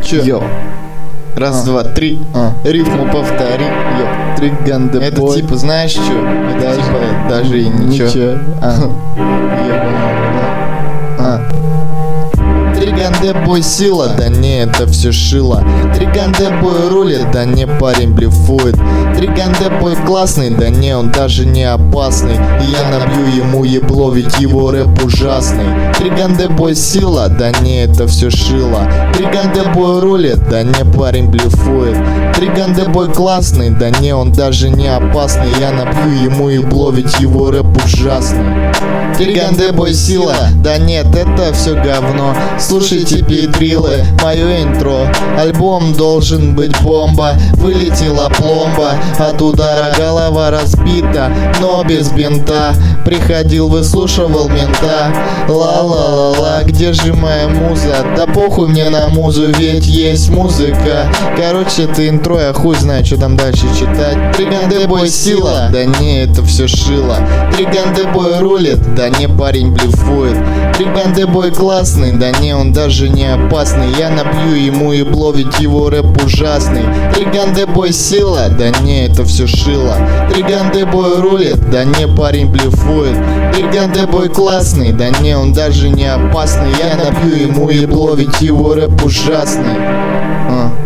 Чё? Йо. Раз, два, три. Рифму повтори. Йо. Триган де Это бой. типа, знаешь что? Это Даже- типа даже и ничего. Триган де бой сила, да не, это все шило. Триган де бой рулит, да не, парень блефует. Триган де бой классный, да не, он даже не опасный. И я набью ему ебло, ведь его рэп ужасный. Триган де бой сила, да не, это все шило. Триган де бой рулит, да не, парень блефует. Триган де бой классный, да не, он даже не опасный. Я набью ему ебло, ведь его рэп ужасный. Триган де бой сила, да нет, это все говно. Слушайте педрилы, мое интро. Альбом должен быть бомба. Вылетела пломба, от удара голова разбита, но без бинта. Приходил, выслушивал мента. Ла-ла-ла-ла, где же моя муза? Да похуй мне на музу, ведь есть музыка. Короче, это интро, я хуй знаю, что там дальше читать. Триган де бой сила, да не, это все шило. Триган де бой рулит, да не, парень блефует. Триган де бой классный, да не, он даже не опасный. Я набью ему ебло, ведь его рэп ужасный. Триган де бой сила, да не, это все шило. Триган де бой рулит, да не, парень блефует. Триган де бой классный, да не, он даже не опасный. Я набью ему ебло, ведь его рэп ужасный.